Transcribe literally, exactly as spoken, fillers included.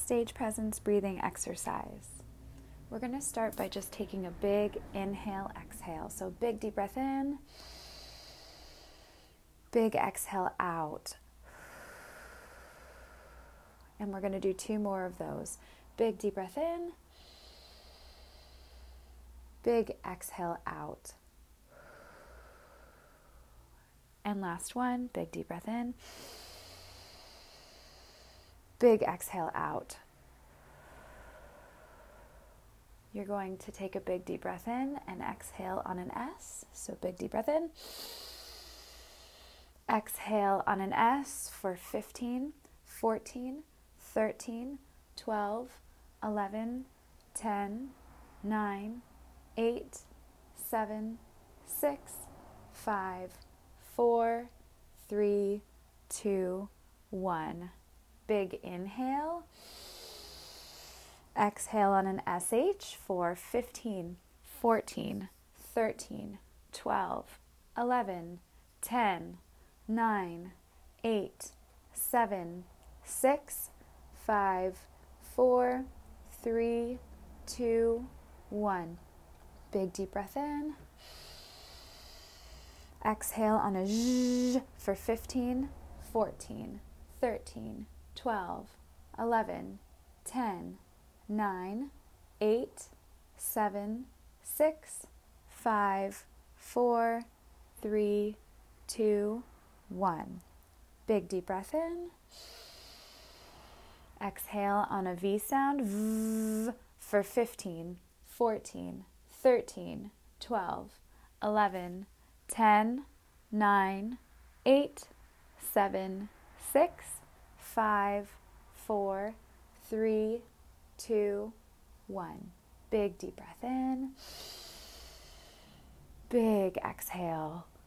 Stage Presence breathing exercise. We're going to start by just taking a big inhale, exhale. So big deep breath in, big exhale out. And we're going to do two more of those. Big deep breath in, big exhale out. And last one, big deep breath in, big exhale out. You're going to take a big deep breath in and exhale on an S. So big deep breath in. Exhale on an S for fifteen, fourteen, thirteen, twelve, eleven, ten, nine, eight, seven, six, five, four, three, two, one. Big inhale. Exhale on an S H for fifteen, fourteen, thirteen, twelve, eleven, ten, nine, eight, seven, six, five, four, three, two, one. Big deep breath in. Exhale on a Z for fifteen, fourteen, thirteen, twelve, eleven, ten, nine, eight, seven, six, five, four, three, two, one. Big deep breath in. Exhale on a V sound, V for fifteen, fourteen, thirteen, twelve, eleven, ten, nine, eight, seven, six, five, four, three, two, one. Big deep breath in. Big exhale.